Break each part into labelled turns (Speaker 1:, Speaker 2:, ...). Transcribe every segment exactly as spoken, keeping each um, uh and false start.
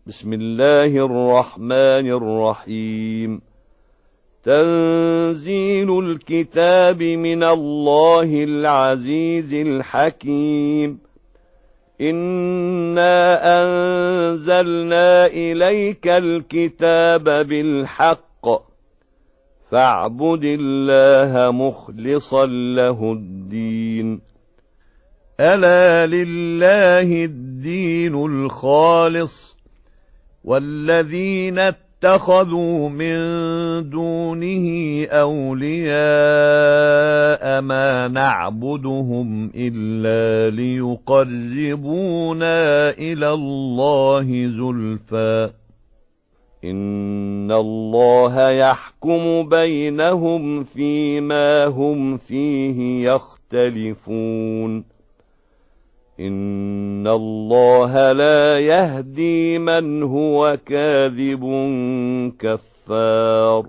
Speaker 1: بسم الله الرحمن الرحيم. تنزيل الكتاب من الله العزيز الحكيم. إنا أنزلنا إليك الكتاب بالحق فاعبد الله مخلصا له الدين. ألا لله الدين الخالص، والذين اتخذوا من دونه أولياء ما نعبدهم إلا ليقربونا إلى الله زلفى إن الله يحكم بينهم فيما هم فيه يختلفون. إن الله لا يهدي من هو كاذب كفار.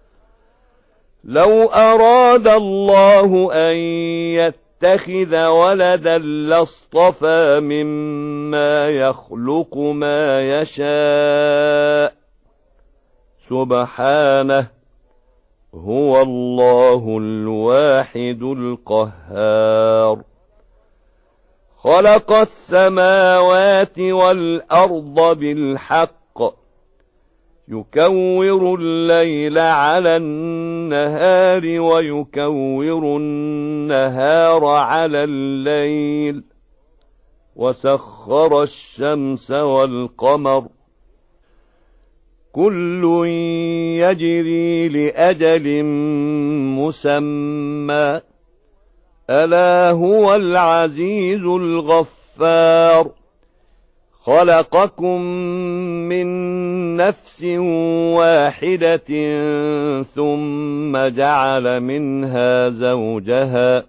Speaker 1: لو أراد الله أن يتخذ ولدا لاصطفى مما يخلق ما يشاء سبحانه، هو الله الواحد القهار. خلق السماوات والأرض بالحق يكور الليل على النهار ويكور النهار على الليل، وسخر الشمس والقمر كل يجري لأجل مسمى، ألا هو العزيز الغفار. خلقكم من نفس واحدة ثم جعل منها زوجها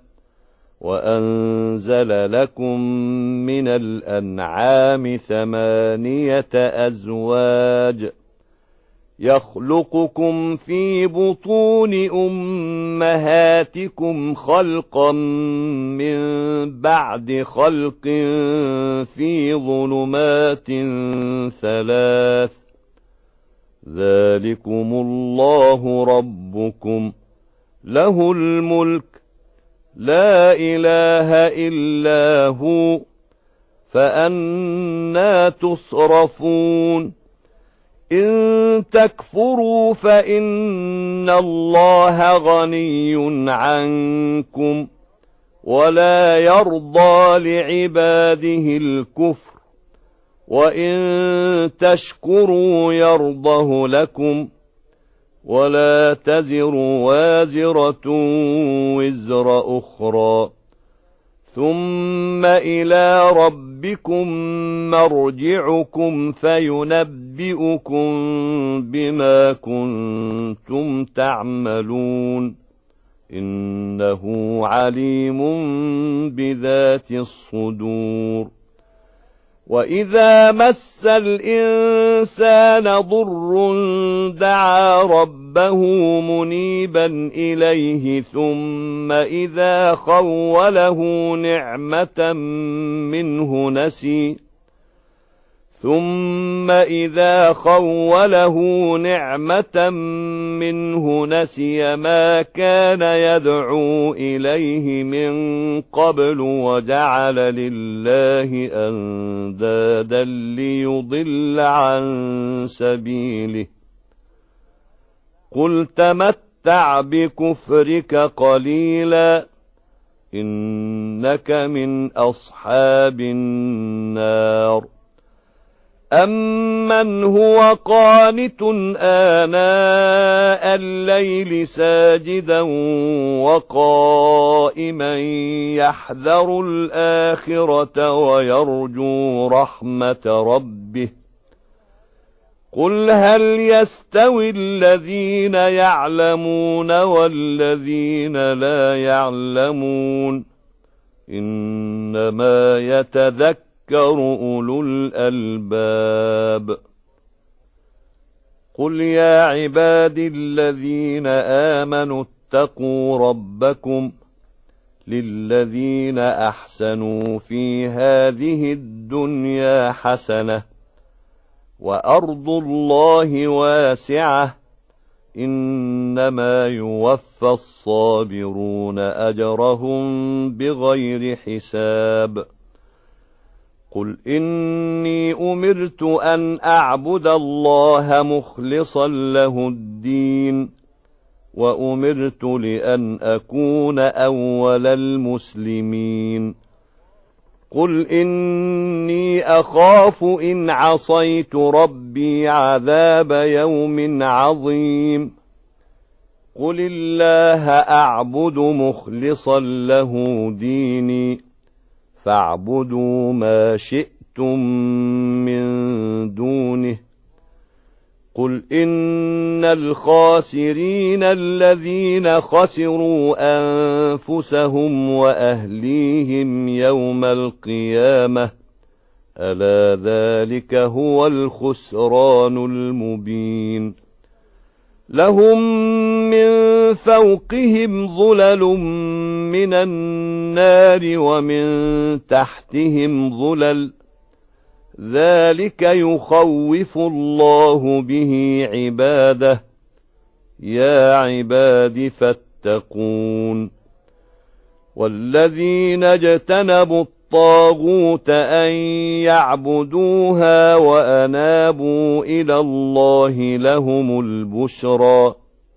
Speaker 1: وأنزل لكم من الأنعام ثمانية أزواج يخلقكم في بطون أمهاتكم خلقا من بعد خلق في ظلمات ثلاث، ذلكم الله ربكم له الملك لا إله إلا هو، فأنى تصرفون؟ إن تكفروا فإن الله غني عنكم ولا يرضى لعباده الكفر، وإن تشكروا يرضه لكم ولا تزر وازرة وزر أخرى، ثم إلى ربكم مرجعكم فينبئكم بما كنتم تعملون، إنه عليم بذات الصدور. وإذا مس الإنسان ضر دعا ربه منيبا إليه ثم إذا خوله نعمة منه نسي ثم إذا خوله نعمة منه نسي ما كان يدعو إليه من قبل وجعل لله أندادا ليضل عن سبيله. قل تمتع بكفرك قليلا إنك من أصحاب النار. أمن هو قانت آناء الليل ساجدا وقائما يحذر الآخرة ويرجو رحمة ربه، قل هل يستوي الذين يعلمون والذين لا يعلمون، إنما يتذكر أولو الألباب. قل يا عبادي الذين آمنوا اتقوا ربكم للذين أحسنوا في هذه الدنيا حسنة وأرض الله واسعة إنما يوفى الصابرون أجرهم بغير حساب قل إني أمرت أن أعبد الله مخلصا له الدين وأمرت لأن أكون أول المسلمين قل إني أخاف إن عصيت ربي عذاب يوم عظيم قل الله أعبد مخلصا له ديني فاعبدوا ما شئتم من دونه قل إن الخاسرين الذين خسروا أنفسهم وأهليهم يوم القيامة ألا ذلك هو الخسران المبين لهم من فوقهم ظلل من النار ومن تحتهم ظلل ذلك يخوف الله به عباده يا عباد فاتقون والذين اجتنبوا الطاغوت أن يعبدوها وأنابوا إلى الله لهم البشرى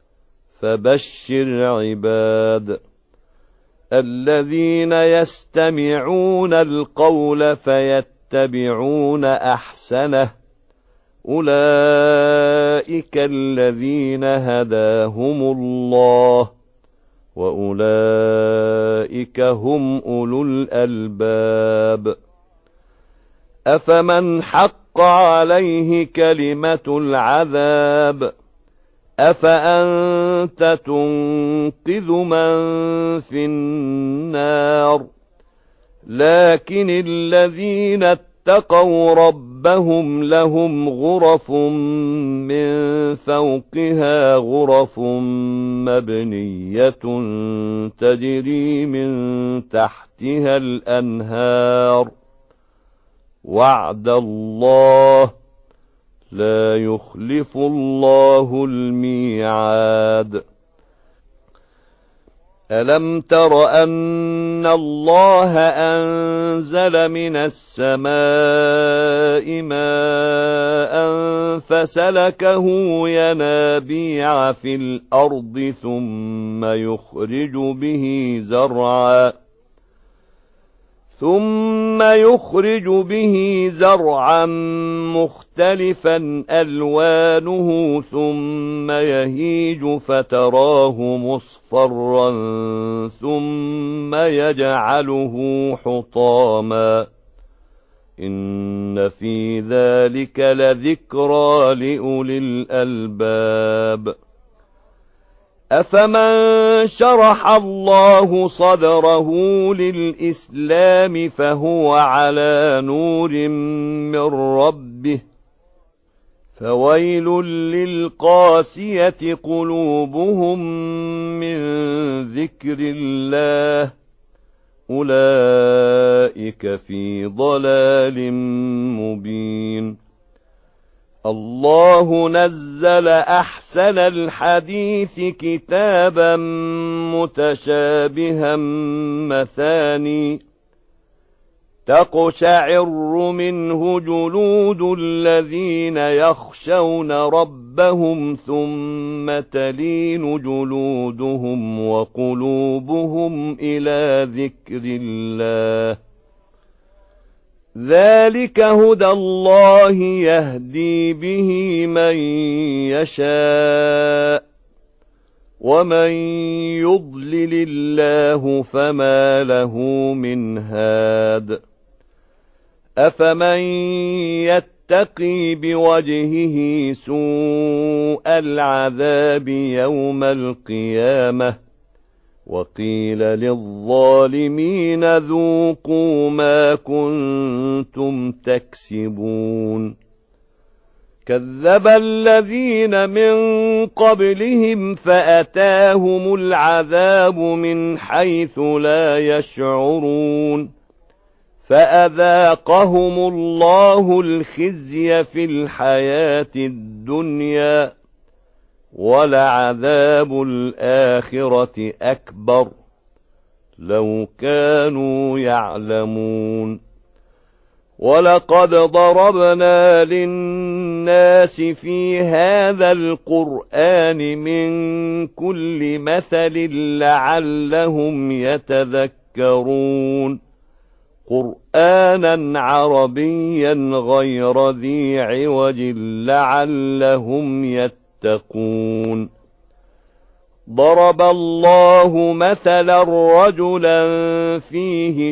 Speaker 1: فبشر عباد الذين يستمعون القول فيتبعون يتبعون أحسنه أولئك الذين هداهم الله وأولئك هم أولو الألباب أفمن حق عليه كلمة العذاب أفأنت تنقذ من في النار لكن الذين اتقوا ربهم لهم غرف من فوقها غرف مبنية تجري من تحتها الأنهار وعد الله لا يخلف الله الميعاد ألم تر أن الله أنزل من السماء ماء فسلكه ينابيع في الأرض ثم يخرج به زرعا ثم يخرج به زرعا مختلفا ألوانه ثم يهيج فتراه مصفرا ثم يجعله حطاما إن في ذلك لذكرى لأولي الألباب أفمن شرح الله صدره للإسلام فهو على نور من ربه فويل للقاسية قلوبهم من ذكر الله أولئك في ضلال مبين الله نزل أحسن الحديث كتابا متشابها مثاني تقشعر منه جلود الذين يخشون ربهم ثم تلين جلودهم وقلوبهم إلى ذكر الله ذلك هدى الله يهدي به من يشاء ومن يضلل الله فما له من هاد أفمن يتقي بوجهه سوء العذاب يوم القيامة وقيل للظالمين ذوقوا ما كنتم تكسبون كذب الذين من قبلهم فأتاهم العذاب من حيث لا يشعرون فأذاقهم الله الخزي في الحياة الدنيا ولعذاب الآخرة أكبر لو كانوا يعلمون. ولقد ضربنا للناس في هذا القرآن من كل مثل لعلهم يتذكرون قرآنا عربيا غير ذي عوج لعلهم يتقون. ضرب الله مثلا رجلا فيه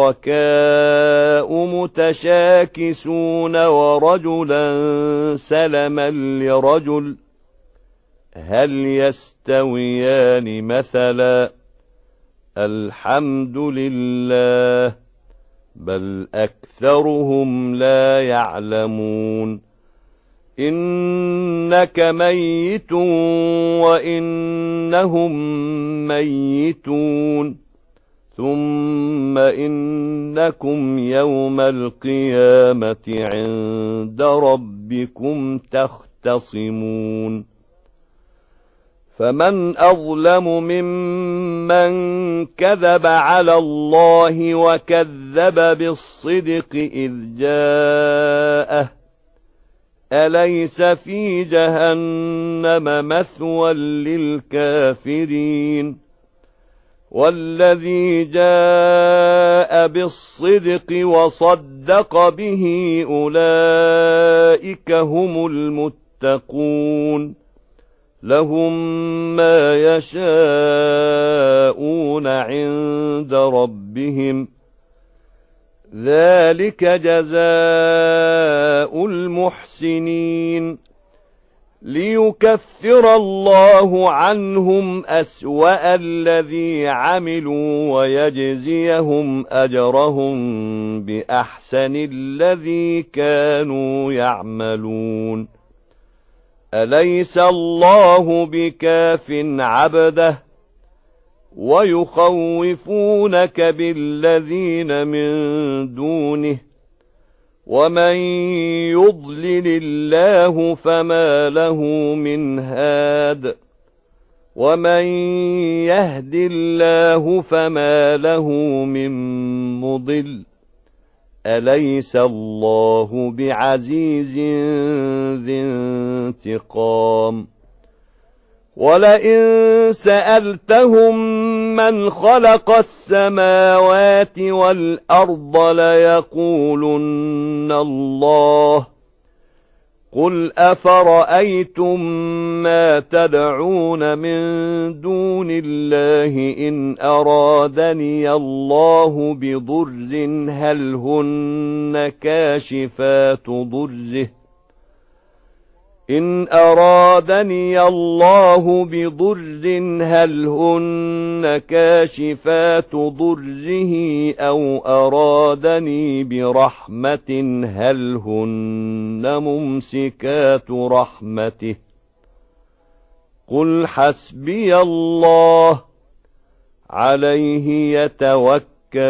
Speaker 1: شركاء متشاكسون ورجلا سلما لرجل هل يستويان مثلا الحمد لله بل أكثرهم لا يعلمون. إنك ميت وإنهم ميتون ثم إنكم يوم القيامة عند ربكم تختصمون. فمن أظلم ممن كذب على الله وكذب بالصدق إذ جاءه أليس في جهنم مثوى للكافرين. والذي جاء بالصدق وصدق به أولئك هم المتقون لهم ما يشاءون عند ربهم ذلك جزاء المحسنين. ليكفر الله عنهم أسوأ الذي عملوا ويجزيهم أجرهم بأحسن الذي كانوا يعملون. أليس الله بكاف عبده ويخوفونك بالذين من دونه ومن يضلل الله فما له من هاد ومن يهد الله فما له من مضل. أليس الله بعزيز ذي انتقام. ولئن سألتهم من خلق السماوات والأرض ليقولن الله قل أفرأيتم ما تدعون من دون الله إن أرادني الله بضر هل هن كاشفات ضره إن أرادني الله بضر هل هن كاشفات ضره أو أرادني برحمة هل هن ممسكات رحمته قل حسبي الله عليه يتوكل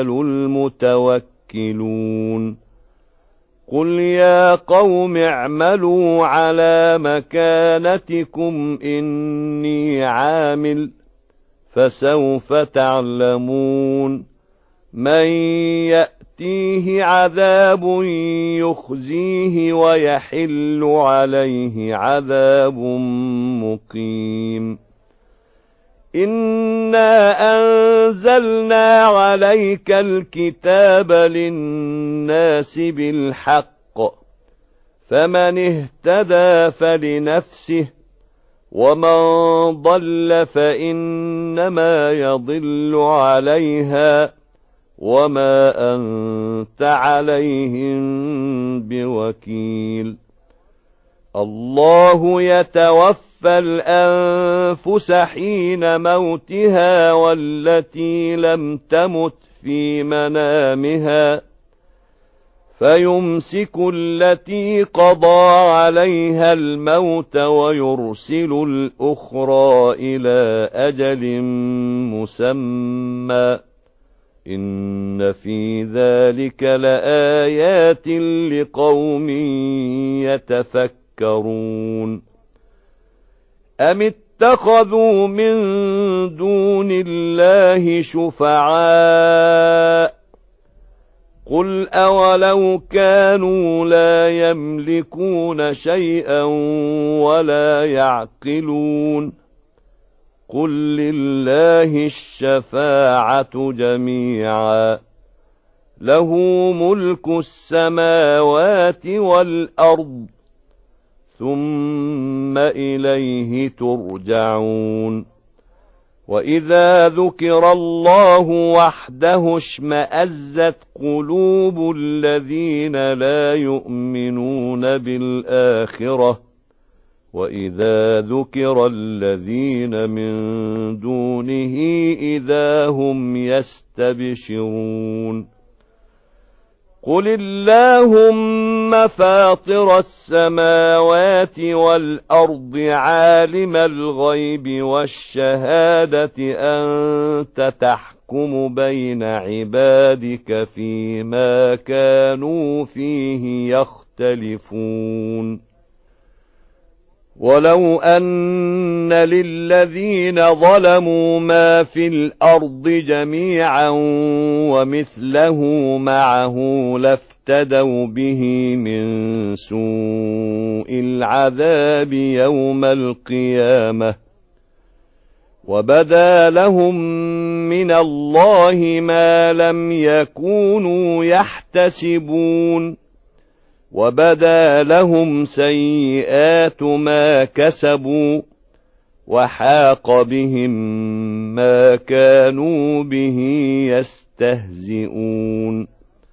Speaker 1: المتوكلون. قل يا قوم اعملوا على مكانتكم إني عامل فسوف تعلمون من يأتيه عذاب يخزيه ويحل عليه عذاب مقيم. إنا أنزلنا عليك الكتاب للناس بالحق فمن اهتدى فلنفسه ومن ضل فإنما يضل عليها وما أنت عليهم بوكيل. الله يتوفى الأنفس حين موتها والتي لم تمت في منامها فيمسك التي قضى عليها الموت ويرسل الأخرى إلى أجل مسمى إن في ذلك لآيات لقوم يتفكرون أم اتخذوا من دون الله شفعاء قل أولو كانوا لا يملكون شيئا ولا يعقلون قل لله الشفاعة جميعا له ملك السماوات والأرض ثم إليه ترجعون وإذا ذكر الله وحده اشمأزت قلوب الذين لا يؤمنون بالآخرة وإذا ذكر الذين من دونه إذا هم يستبشرون قل اللهم فاطر السماوات والأرض عالم الغيب والشهادة أنت تحكم بين عبادك فيما كانوا فيه يختلفون ولو أن للذين ظلموا ما في الأرض جميعا ومثله معه لافتدوا به من سوء العذاب يوم القيامة وبدا لهم من الله ما لم يكونوا يحتسبون وبدا لهم سيئات ما كسبوا وحاق بهم ما كانوا به يستهزئون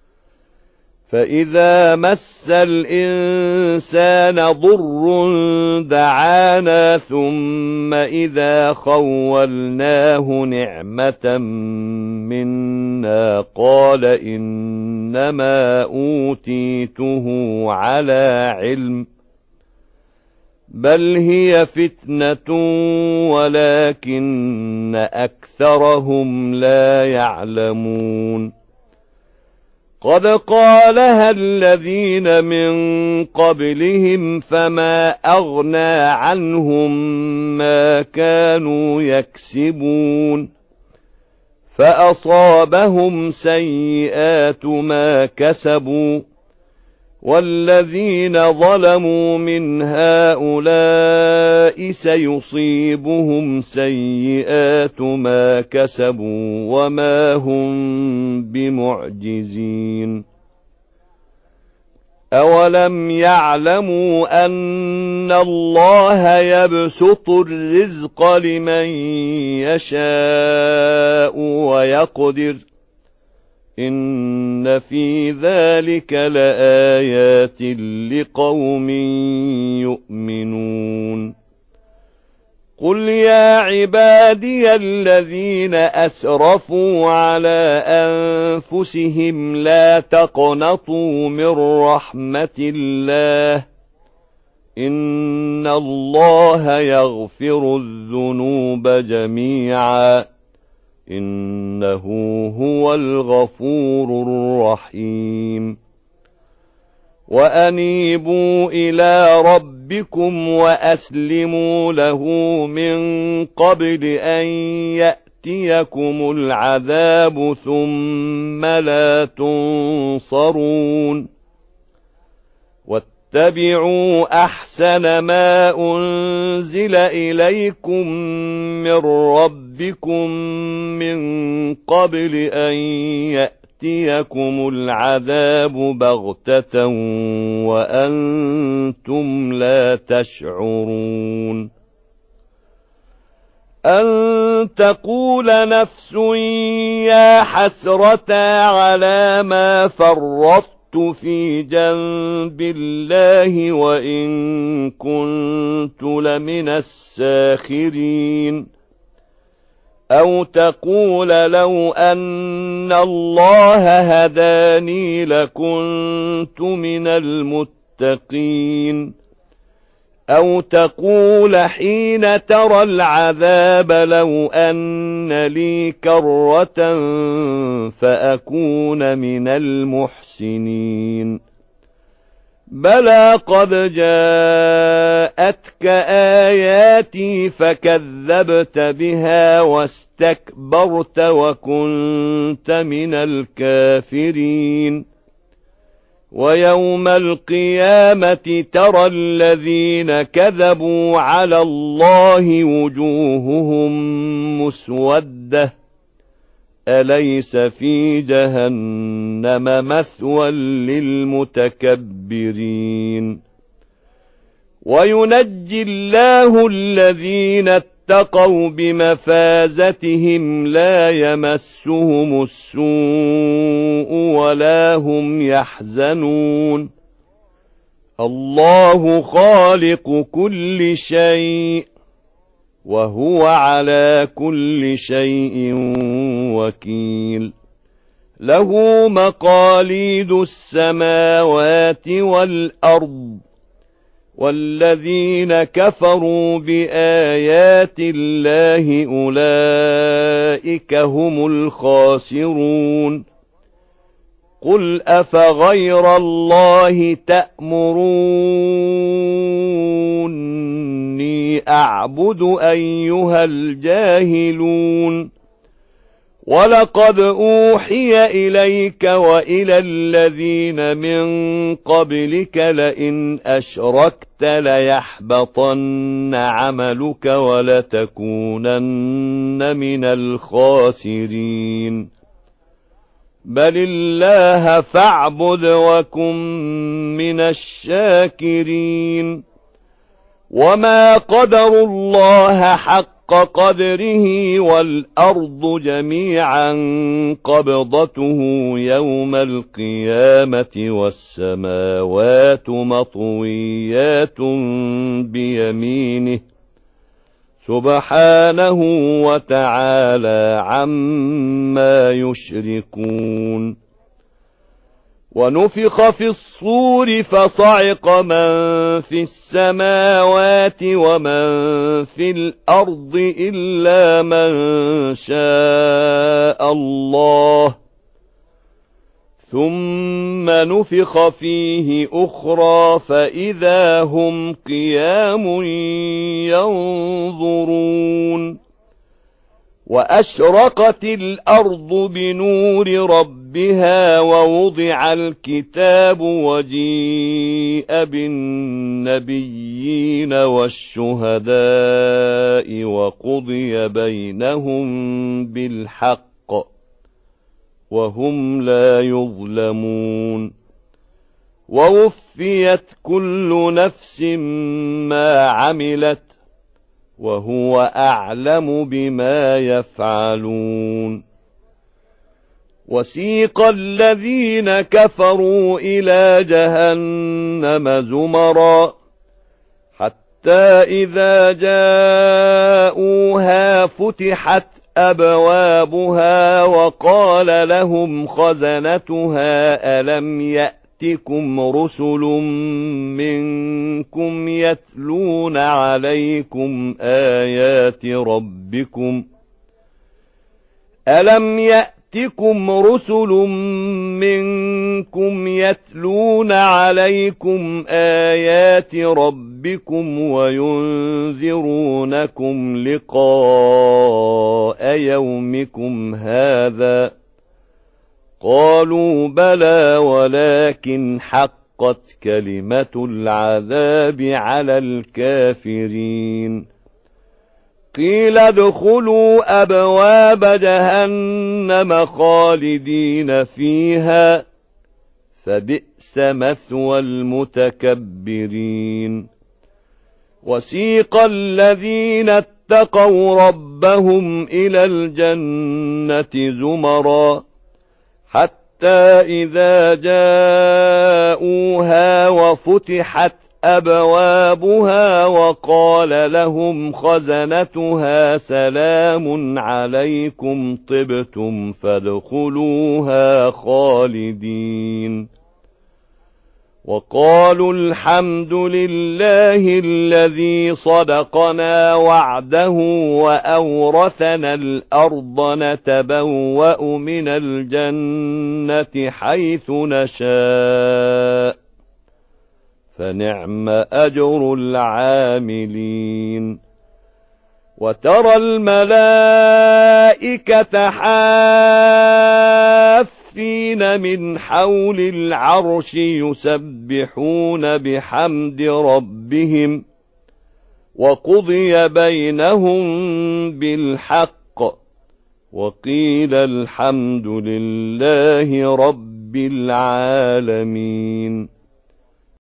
Speaker 1: فإذا مس الإنسان ضر دعانا ثم إذا خولناه نعمة منا قال إنما أوتيته على علم بل هي فتنة ولكن أكثرهم لا يعلمون قد قالها الذين من قبلهم فما أغنى عنهم ما كانوا يكسبون فأصابهم سيئات ما كسبوا والذين ظلموا من هؤلاء سيصيبهم سيئات ما كسبوا وما هم بمعجزين أولم يعلموا أن الله يبسط الرزق لمن يشاء ويقدر إن في ذلك لآيات لقوم يؤمنون قل يا عبادي الذين أسرفوا على أنفسهم لا تقنطوا من رحمة الله إن الله يغفر الذنوب جميعا إنه هو الغفور الرحيم وأنيبوا إلى ربكم وأسلموا له من قبل أن يأتيكم العذاب ثم لا تنصرون واتبعوا أحسن ما أنزل إليكم من ربكم من قبل أن يأتيكم العذاب بغتة وأنتم لا تشعرون أن تقول نفس يا حسرة على ما فرطت في جنب الله وإن كنت لمن الساخرين أو تقول لو أن الله هداني لكنت من المتقين أو تقول حين ترى العذاب لو أن لي كرة فأكون من المحسنين بلى قد جاءتك آياتي فكذبت بها واستكبرت وكنت من الكافرين ويوم القيامة ترى الذين كذبوا على الله وجوههم مسودة أليس في جهنم مثوى للمتكبرين وينجي الله الذين اتقوا بمفازتهم لا يمسهم السوء ولا هم يحزنون الله خالق كل شيء وهو على كل شيء وكيل له مقاليد السماوات والأرض والذين كفروا بآيات الله أولئك هم الخاسرون قل أفغير الله تأمروني أعبد أيها الجاهلون ولقد أوحي إليك وإلى الذين من قبلك لئن أشركت ليحبطن عملك ولتكونن من الخاسرين بل الله فاعبد وكن من الشاكرين وما قدروا الله حق قدره والأرض جميعا قبضته يوم القيامة والسماوات مطويات بيمينه سبحانه وتعالى عما يشركون ونفخ في الصور فصعق من في السماوات ومن في الأرض إلا من شاء الله ثم نفخ فيه أخرى فإذا هم قيام ينظرون وأشرقت الأرض بنور ربها ووضع الكتاب وجيء بالنبيين والشهداء وقضي بينهم بالحق وهم لا يظلمون ووفيت كل نفس ما عملت وهو أعلم بما يفعلون وسيق الذين كفروا إلى جهنم زمرا حتى إذا جاءوها فتحت أبوابها وقال لهم خزنتها ألم يأتكم رسل منكم يتلون عليكم آيات ربكم ألم يأتكم رسل منكم يتلون عليكم آيات ربكم وينذرونكم لقاء يومكم هذا قالوا بلى ولكن حقت كلمة العذاب على الكافرين قيل ادخلوا أبواب جهنم خالدين فيها فبئس مثوى المتكبرين وسيق الذين اتقوا ربهم إلى الجنة زمرا حتى إذا جاءوها وفتحت أبوابها وقال لهم خزنتها سلام عليكم طبتم فادخلوها خالدين وقالوا الحمد لله الذي صدقنا وعده وأورثنا الأرض نتبوأ من الجنة حيث نشاء فنعم أجر العاملين وترى الملائكة حافين من حول العرش يسبحون بحمد ربهم وقضي بينهم بالحق وقيل الحمد لله رب العالمين.